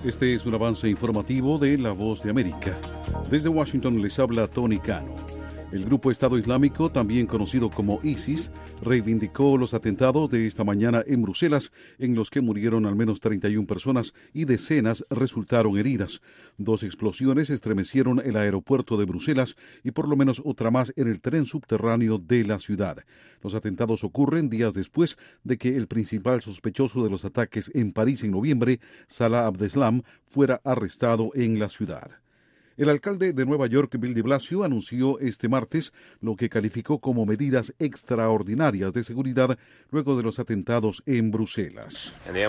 Este es un avance informativo de La Voz de América. Desde Washington les habla Tony Cano. El grupo Estado Islámico, también conocido como ISIS, reivindicó los atentados de esta mañana en Bruselas, en los que murieron al menos 31 personas y decenas resultaron heridas. 2 explosiones estremecieron el aeropuerto de Bruselas y por lo menos otra más en el tren subterráneo de la ciudad. Los atentados ocurren días después de que el principal sospechoso de los ataques en París en noviembre, Salah Abdeslam, fuera arrestado en la ciudad. El alcalde de Nueva York, Bill de Blasio, anunció este martes lo que calificó como medidas extraordinarias de seguridad luego de los atentados en Bruselas.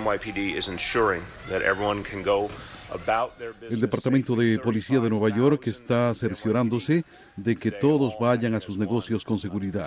El Departamento de Policía de Nueva York está cerciorándose de que todos vayan a sus negocios con seguridad.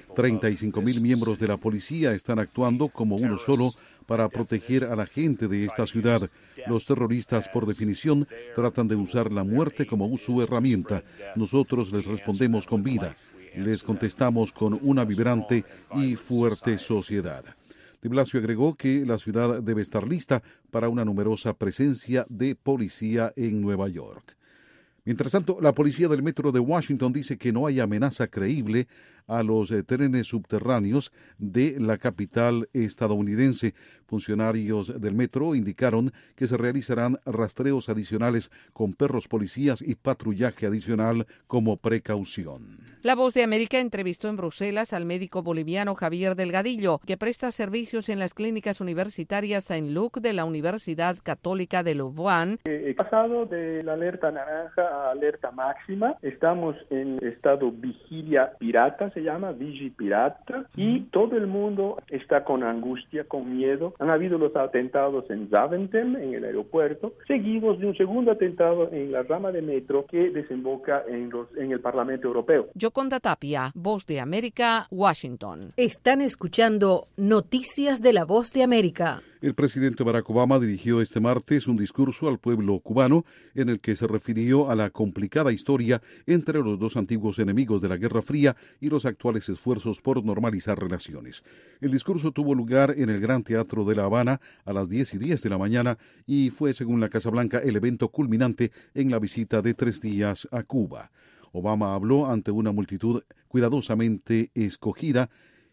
35,000 miembros de la policía están actuando como uno solo para proteger a la gente de esta ciudad. Los terroristas, por definición, tratan de usar la muerte como su herramienta. Nosotros les respondemos con vida. Les contestamos con una vibrante y fuerte sociedad. De Blasio agregó que la ciudad debe estar lista para una numerosa presencia de policía en Nueva York. Mientras tanto, la policía del metro de Washington dice que no hay amenaza creíble a los trenes subterráneos de la capital estadounidense. Funcionarios del metro indicaron que se realizarán rastreos adicionales con perros policías y patrullaje adicional como precaución. La Voz de América entrevistó en Bruselas al médico boliviano Javier Delgadillo, que presta servicios en las clínicas universitarias Saint-Luc de la Universidad Católica de Louvain. He pasado de la alerta naranja a alerta máxima. Estamos en estado vigilia pirata, se llama vigipirata, y todo el mundo está con angustia, con miedo. Han habido los atentados en Zaventem, en el aeropuerto, seguidos de un segundo atentado en la rama de metro que desemboca en el Parlamento Europeo. Yoconda Tapia, Voz de América, Washington. Están escuchando Noticias de la Voz de América. El presidente Barack Obama dirigió este martes un discurso al pueblo cubano en el que se refirió a la complicada historia entre los dos antiguos enemigos de la Guerra Fría y los actuales esfuerzos por normalizar relaciones. El discurso tuvo lugar en el Gran Teatro de La Habana a las 10:10 de la mañana y fue, según la Casa Blanca, el evento culminante en la visita de 3 días a Cuba. Obama habló ante una multitud cuidadosamente escogida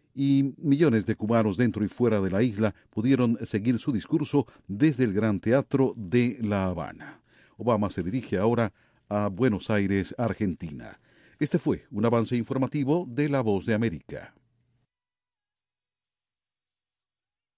y millones de cubanos dentro y fuera de la isla pudieron seguir su discurso desde el Gran Teatro de La Habana. Obama se dirige ahora a Buenos Aires, Argentina. Este fue un avance informativo de La Voz de América.